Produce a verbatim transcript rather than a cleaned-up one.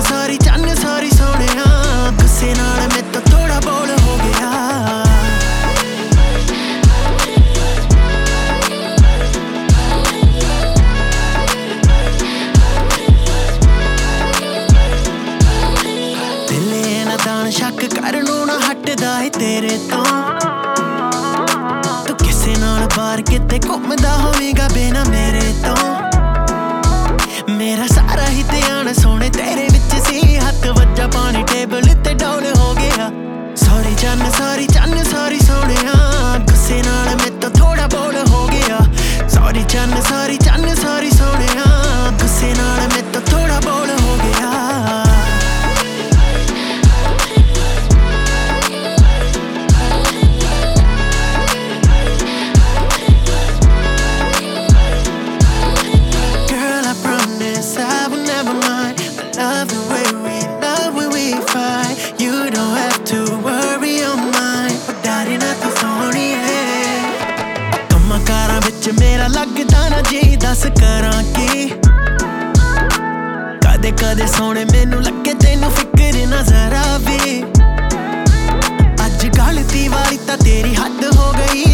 सारी चन्न सारी सोहणिया गुस्से नाल मेरे तो थोड़ा बोल हो गया। दिले ना दान शक करनों ना हटदा है तेरे तो तू किसे नाल बाहर किते घुमदा होवेगा बिना मेरे तो। मेरा सारा ही ध्यान सोने तेरे विच सी हथ वज्जा पानी टेबल ते डौल हो गया। सॉरी चन्न सारी चन्न सारी सोहणिया गुस्से नाल मेरे तो थोड़ा बोल हो गया। सॉरी चन्न सारी चन्न सारी सोहणिया गुस्से नाल मेरे तो थोड़ा बोल हो गया। Love the way we love when we fight. You don't have to worry on mine. Daddy not the phony है कम्मा कारां विच मेरा लगदा ना जी दस करां की। कदे कदे सोने मैनू लगे तैनू फिक्र ना जरा भी। अज गलती वाली तां तेरी हद हो गई